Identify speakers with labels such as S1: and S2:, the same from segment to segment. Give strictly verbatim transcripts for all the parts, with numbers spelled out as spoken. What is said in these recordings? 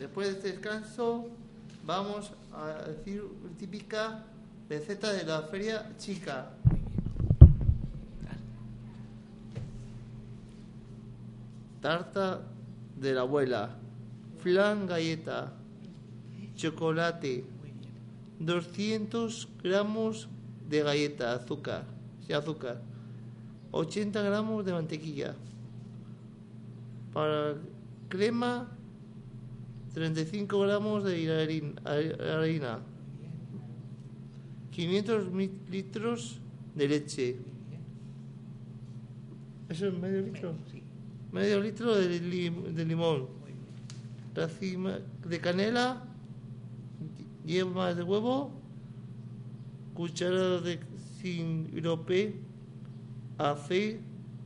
S1: Después de este descanso vamos a decir una típica receta de la feria chica. Tarta de la abuela, flan galleta, chocolate, doscientos gramos de galleta, azúcar, sin azúcar, ochenta gramos de mantequilla. Para crema, treinta y cinco gramos de harina, quinientos mililitros de leche. ¿Eso es medio litro?
S2: Sí.
S1: Medio litro de, lim, de limón, racima de canela, yemas de huevo, cucharada de sirope, aceite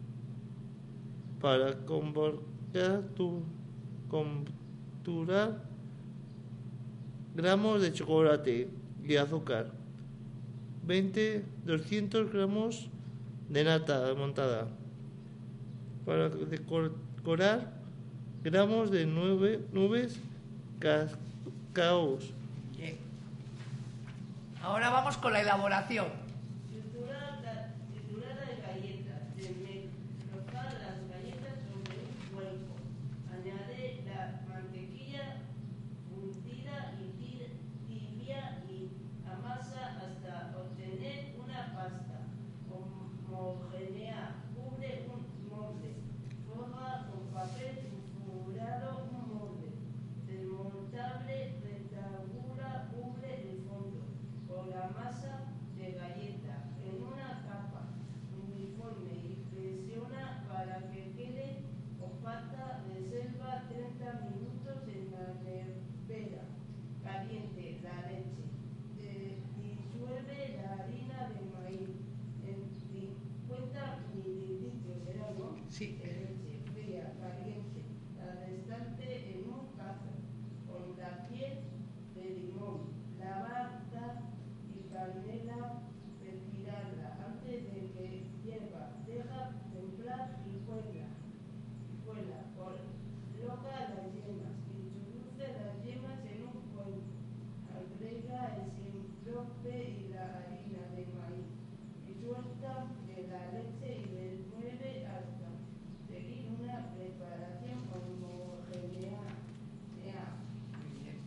S1: para convertir tu conturar, gramos de chocolate y azúcar, veinte, doscientos gramos de nata montada. Para decorar, gramos de nueve, nubes cacaos.
S2: Bien. Ahora vamos con la elaboración.
S3: Triturada, triturada de galletas. Desmenuzar las galletas sobre un cuenco. Añade la mantequilla fundida y tibia y amasa hasta obtener una pasta homogénea. Cubre un molde. Forma con papel sulfurado un molde. Desmontable rectangular cubre el fondo con la masa de galleta en una capa uniforme y presiona para que quede compacta. Reserva treinta minutos en la nevera caliente la leche. Eh, disuelve la harina de maíz en cincuenta mililitros, ¿verdad, no?
S2: Sí.
S3: De leche fría, caliente, la restante en un cazo con la piel de limón, lavada y canela, retirarla antes de que hierva, deja templar y cuela, y cuela, coloca las yemas, introduce las yemas en un cuenco, agrega el sirope y la harina de maíz, disuelta de la leche y remueve hasta seguir una preparación homogénea.
S2: Muy bien.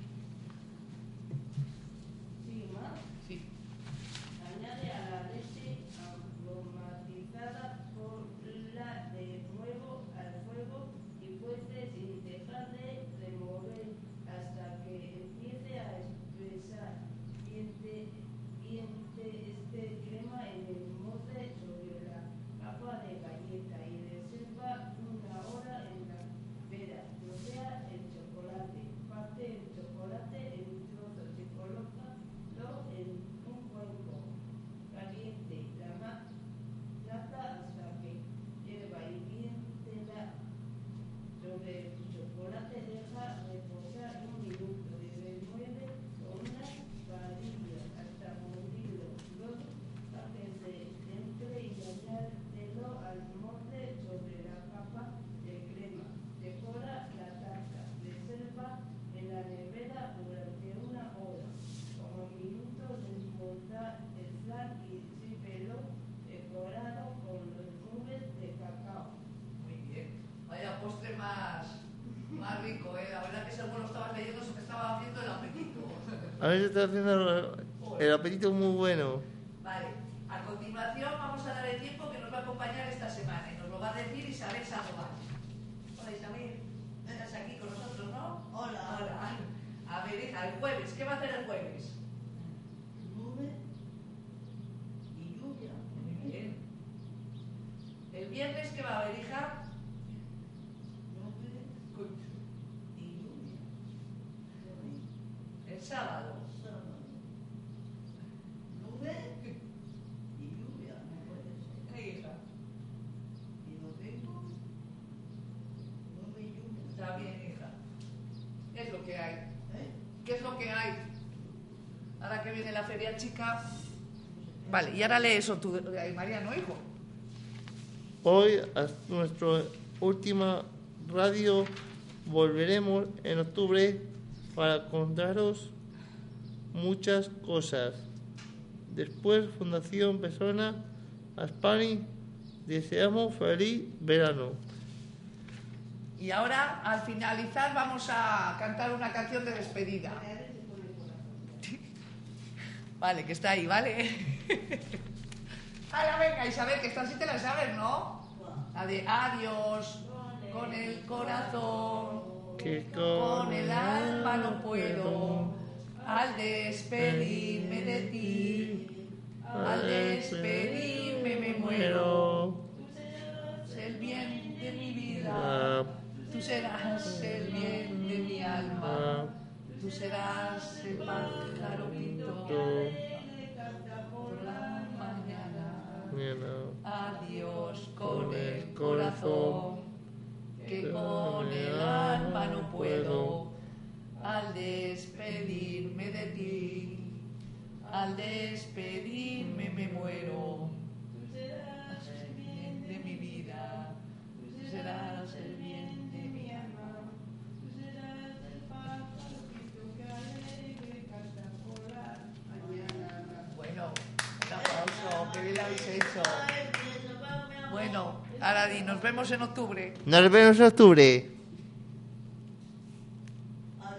S3: ¿Sí, más?
S2: Sí.
S3: Añade a la leche aromatizada por la de nuevo al fuego y cuece sin dejar de remover hasta que empiece a espesar. Vierte, vierte este crema en el molde sobre la capa de galleta y reserva una hora en la nevera. Rocea el chocolate, parte el chocolate en trozos y colócalo en un cuenco caliente. La nata hasta que hierva y viértela sobre el chocolate. Deja reposar un minuto y remueve con unas varillas hasta fundirlo. Luego sáquese entre y añádelo al molde sobre la capa de crema. Decora la tarta. Reserva en la nevera durante una hora. Como minuto desmonta el flan y sírvelo decorado con las nubes de cacao.
S2: Muy bien. Vaya postre más, más rico, ¿eh? La verdad que según lo estabas leyendo se me estaba haciendo el apetito.
S1: A ver si está haciendo el apetito muy bueno.
S2: Vale. A continuación vamos a dar el tiempo que nos va a acompañar esta semana y nos lo va a decir Isabel Sandoval. Hola Isabel, estás aquí con nosotros, ¿no?
S3: Hola.
S2: Hola. A ver, hija, el jueves, ¿qué va a hacer el jueves?
S3: Nube y lluvia.
S2: Muy bien. ¿El viernes qué va a haber, hija?
S3: Nube y lluvia.
S2: El sábado.
S3: Sábado. Nube y lluvia. No puede ser.
S2: ¿Qué, hija?
S3: Y domingo, nube y lluvia.
S2: Está bien, hija. ¿Qué es lo que hay?
S3: ¿Eh?
S2: ¿Qué es lo que hay? Ahora que viene la feria chica. Vale, y ahora lee eso tú, eh, Mariano, hijo.
S1: Hoy, a nuestra última radio volveremos en octubre para contaros muchas cosas. Después, Fundación Persona Aspani, deseamos feliz verano.
S2: Y ahora, al finalizar, vamos a cantar una canción de despedida. Vale, que está ahí, ¿vale? Ahora venga, Isabel, que esta sí te la sabes, ¿no? La de adiós, con el corazón,
S1: Que
S2: con el alma no puedo, al despedirme de ti, al despedirme me muero. Tú serás el bien de mi vida, tú serás el bien de mi alma, tú serás el pájaro pinto por la mañana. Adiós con el corazón, que con el alma no puedo, al despedirme de ti, al despedirme me muero. Tú serás el bien de mi vida, tú serás el bien de mi alma, tú serás el pájaro que alegre canta por la mañana. Bueno, un aplauso, que bien lo habéis hecho. Bueno, ahora di, nos vemos en octubre.
S1: Nos vemos en octubre.